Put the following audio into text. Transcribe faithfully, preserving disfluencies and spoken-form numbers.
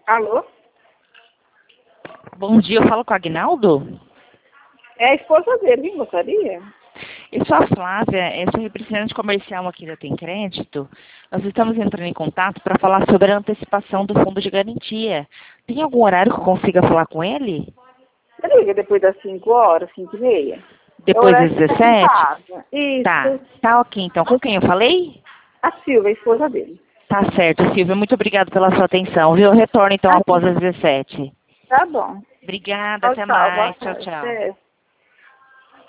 Alô? Bom dia, eu falo com o Agnaldo? É a esposa dele, quem gostaria? Eu sou a Flávia, eu sou representante comercial aqui da Tem Crédito. Nós estamos entrando em contato para falar sobre a antecipação do fundo de garantia. Tem algum horário que eu consiga falar com ele? Você liga depois das cinco horas, cinco e meia? É o Depois das horário que ele tá aqui em dezessete? casa. Tá, Isso. tá ok então. Com quem eu falei? A Silvia, a esposa dele. Tá certo, Silvia. Muito obrigada pela sua atenção, viu? Eu retorno então após Aqui. as dezessete. Tá bom. Obrigada, Tchau, até tchau. Boa mais. Tchau, tarde. tchau. Até.